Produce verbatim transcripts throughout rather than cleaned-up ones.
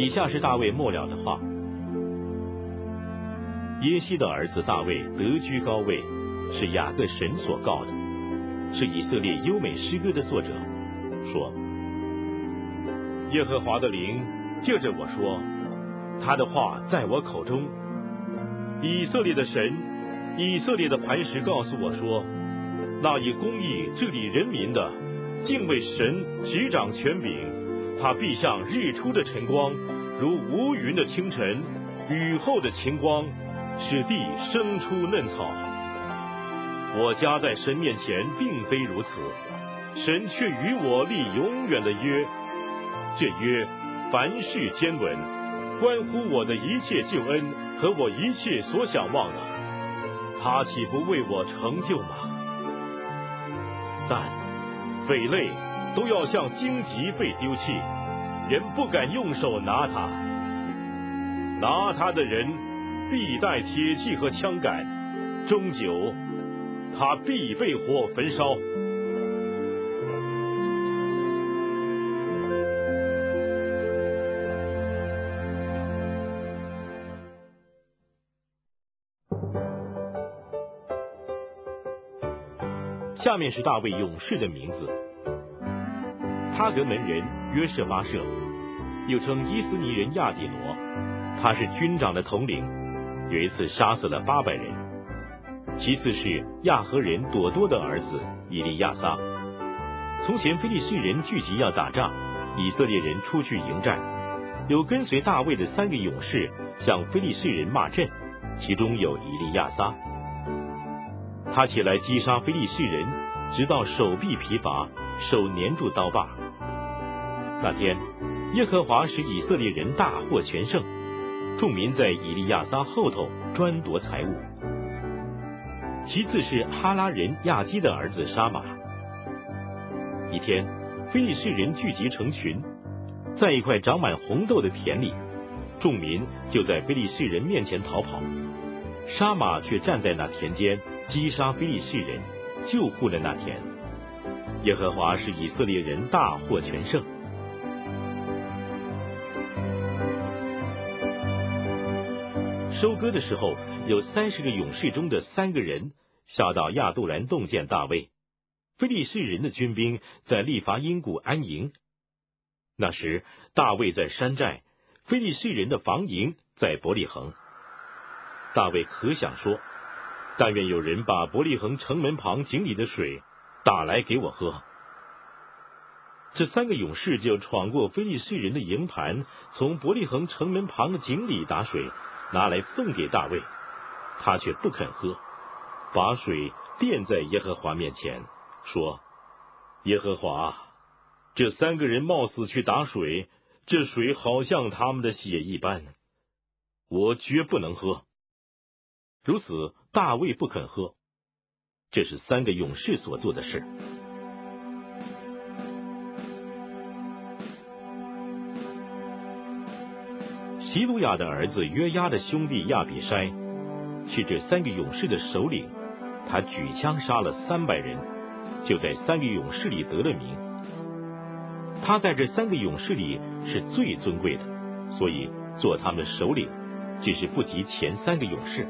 以下是大卫末了的话：耶西的儿子大卫得居高位，是雅各神所告的，是以色列优美诗歌的作者，说：耶和华的灵借着我说，他的话在我口中。以色列的神，以色列的磐石告诉我说，那以公义治理人民的，敬畏神，执掌权柄，他必像日出的晨光，如无云的清晨，雨后的晴光，使地生出嫩草。我家在神面前并非如此，神却与我立永远的约。这约凡事坚稳，关乎我的一切救恩和我一切所想望的，他岂不为我成就吗？但匪类都要像荆棘被丢弃，人不敢用手拿它。拿它的人必带铁器和枪杆，终究他必被火焚烧。下面是大卫勇士的名字：他格门人约瑟巴舍，又称伊斯尼人亚底罗，他是军长的统领，有一次杀死了八百人。其次是亚和人朵多的儿子以利亚撒。从前非利士人聚集要打仗，以色列人出去迎战，有跟随大卫的三个勇士向非利士人骂阵，其中有以利亚撒。他起来击杀非利士人，直到手臂疲乏，手粘住刀把。那天耶和华使以色列人大获全胜，众民在以利亚撒后头专夺财物。其次是哈拉人亚基的儿子沙马。一天，非利士人聚集成群，在一块长满红豆的田里，众民就在非利士人面前逃跑，沙马却站在那田间击杀非利士人，救护了那田。耶和华使以色列人大获全胜。收割的时候，有三十个勇士中的三个人下到亚杜兰洞见大卫。非利士人的军兵在利伐因谷安营。那时大卫在山寨，非利士人的防营在伯利恒。大卫可想说，但愿有人把伯利恒城门旁井里的水打来给我喝。这三个勇士就闯过非利士人的营盘，从伯利恒城门旁的井里打水，拿来奉给大卫，他却不肯喝，把水垫在耶和华面前，说：耶和华，这三个人冒死去打水，这水好像他们的血一般，我绝不能喝。如此大卫不肯喝，这是三个勇士所做的事。希鲁雅的儿子约押的兄弟亚比筛是这三个勇士的首领，他举枪杀了三百人，就在三个勇士里得了名。他在这三个勇士里是最尊贵的，所以做他们的首领，只是不及前三个勇士。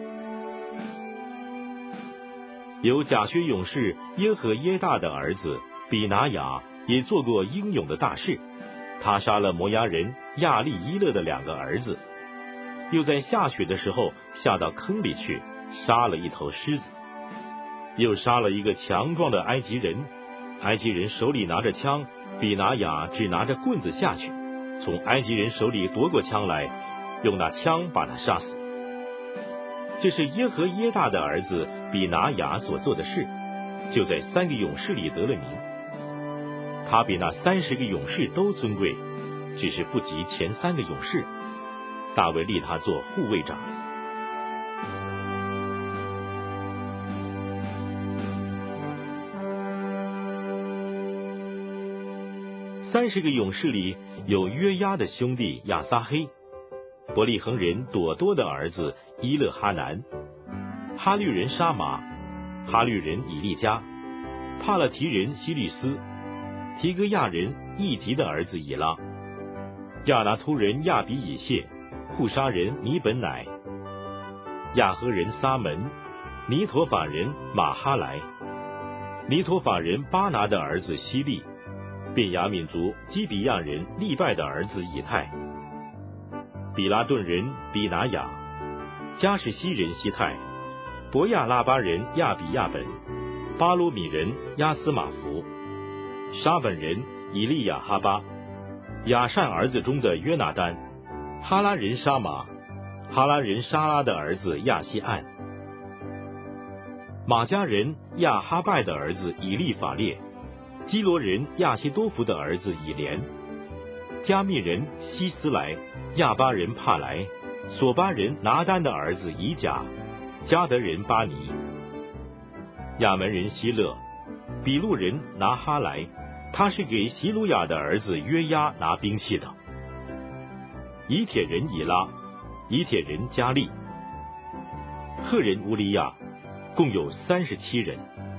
有甲薛勇士耶和耶大的儿子比拿雅也做过英勇的大事，他杀了摩押人亚利伊勒的两个儿子，又在下雪的时候下到坑里去，杀了一头狮子，又杀了一个强壮的埃及人，埃及人手里拿着枪，比拿雅只拿着棍子下去，从埃及人手里夺过枪来，用那枪把他杀死。这是耶和耶大的儿子比拿雅所做的事，就在三个勇士里得了名。他比那三十个勇士都尊贵，只是不及前三个勇士。大卫立他做护卫长。三十个勇士里有约押的兄弟亚撒黑，伯利恒人朵多的儿子伊勒哈南，哈律人沙马，哈律人以利加，帕勒提人希律斯，提格亚人易吉的儿子以拉。 亚拿突人亚比以谢，户沙人尼本乃，亚和人撒门，尼陀法人马哈莱，尼陀法人巴拿的儿子希利，便雅悯族基比亚人利拜的儿子以太，比拉顿人比拿雅，加什西人希泰，伯亚拉巴人亚比亚本，巴鲁米人亚斯马福，沙本人以利亚哈巴，亚善儿子中的约拿丹，哈拉人沙马，哈拉人沙拉的儿子亚西岸，马加人亚哈拜的儿子以利法列，基罗人亚西多福的儿子以连，加密人希斯莱，亚巴人帕莱，索巴人拿丹的儿子以甲，加德人巴尼，亚门人希勒，比路人拿哈莱，他是给席鲁雅的儿子约押拿兵器的。以铁人以拉，以铁人加利，赫人乌利亚，共有三十七人。